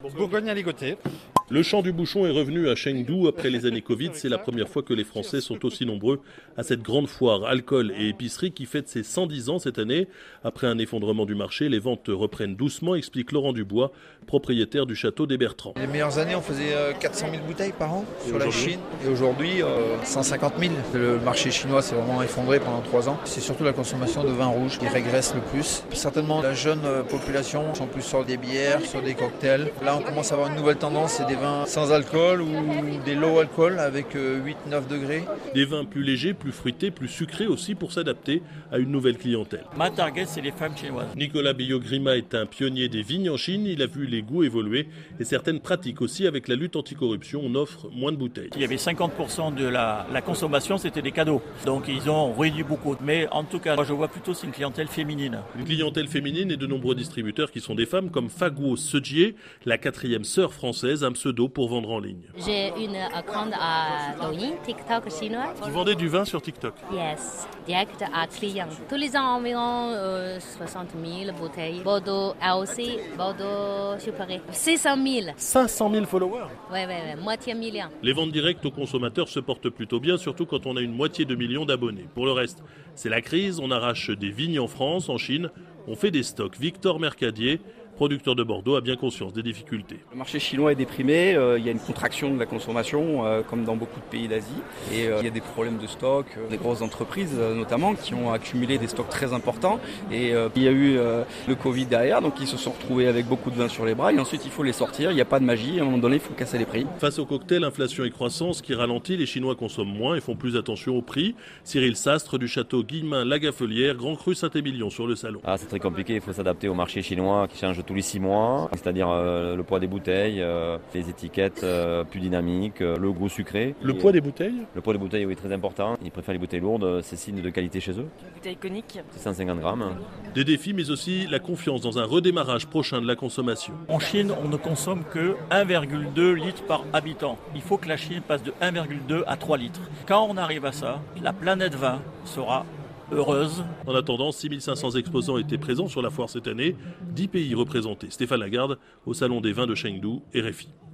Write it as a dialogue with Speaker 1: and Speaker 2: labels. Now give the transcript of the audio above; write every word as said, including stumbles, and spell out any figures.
Speaker 1: Bourgogne à ligoter.
Speaker 2: Le chant du bouchon est revenu à Chengdu après les années Covid. C'est la première fois que les Français sont aussi nombreux à cette grande foire alcool et épicerie qui fête ses cent dix ans cette année. Après un effondrement du marché, les ventes reprennent doucement, explique Laurent Dubois, propriétaire du château des Bertrands.
Speaker 3: Les meilleures années, on faisait quatre cent mille bouteilles par an sur la Chine. Et aujourd'hui, euh, cent cinquante mille. Le marché chinois s'est vraiment effondré pendant trois ans. C'est surtout la consommation de vin rouge qui régresse le plus. Certainement, la jeune population sont plus sur des bières, sur des cocktails. Là, on commence à avoir une nouvelle tendance, c'est des vins sans alcool ou des low alcool avec huit neuf degrés.
Speaker 2: Des vins plus légers, plus fruités, plus sucrés aussi pour s'adapter à une nouvelle clientèle.
Speaker 4: Ma target, c'est les femmes chinoises.
Speaker 2: Nicolas Billot-Grima est un pionnier des vignes en Chine. Il a vu les goûts évoluer et certaines pratiques aussi. Avec la lutte anticorruption, on offre moins de bouteilles.
Speaker 4: Il y avait cinquante pour cent de la, la consommation, c'était des cadeaux. Donc ils ont réduit beaucoup. Mais en tout cas, moi je vois plutôt c'est une clientèle féminine.
Speaker 2: Une clientèle féminine et de nombreux distributeurs qui sont des femmes comme Faguo Sejie, la quatrième sœur française, un pseudo pour vendre en ligne.
Speaker 5: J'ai une compte à Douyin, TikTok chinois.
Speaker 2: Vous vendez du vin sur TikTok?
Speaker 5: Yes, direct à client. Tous les ans environ euh, soixante mille bouteilles. Bordeaux A O C, Bordeaux Supéré. six cent mille.
Speaker 2: cinq cent mille followers?
Speaker 5: Ouais, ouais, ouais, moitié million.
Speaker 2: Les ventes directes aux consommateurs se portent plutôt bien, surtout quand on a une moitié de million d'abonnés. Pour le reste, c'est la crise. On arrache des vignes en France, en Chine. On fait des stocks. Victor Mercadier, producteur de Bordeaux, a bien conscience des difficultés.
Speaker 6: Le marché chinois est déprimé, euh, il y a une contraction de la consommation euh, comme dans beaucoup de pays d'Asie et euh, il y a des problèmes de stock, euh, des grosses entreprises euh, notamment qui ont accumulé des stocks très importants et euh, il y a eu euh, le Covid derrière, donc ils se sont retrouvés avec beaucoup de vin sur les bras et ensuite il faut les sortir, il n'y a pas de magie, à un moment donné il faut casser les prix.
Speaker 2: Face au cocktail, inflation et croissance qui ralentit, les Chinois consomment moins et font plus attention au prix. Cyril Sastre du château Guillemin-Lagafelière, Grand Cru Saint-Émilion sur le salon.
Speaker 7: Ah, c'est très compliqué, il faut s'adapter au marché chinois qui change tous les six mois, c'est-à-dire euh, le poids des bouteilles, euh, les étiquettes euh, plus dynamiques, euh, le goût sucré.
Speaker 2: Le
Speaker 7: et,
Speaker 2: poids des bouteilles?
Speaker 7: Le poids des bouteilles, oui, très important. Ils préfèrent les bouteilles lourdes, c'est signe de qualité chez eux.
Speaker 8: Une bouteille conique.
Speaker 7: C'est cent cinquante grammes.
Speaker 2: Des défis, mais aussi la confiance dans un redémarrage prochain de la consommation.
Speaker 4: En Chine, on ne consomme que un virgule deux litres par habitant. Il faut que la Chine passe de un virgule deux à trois litres. Quand on arrive à ça, la planète vin sera heureuse.
Speaker 2: En attendant, six mille cinq cents exposants étaient présents sur la foire cette année, dix pays représentés. Stéphane Lagarde, au Salon des vins de Chengdu, R F I.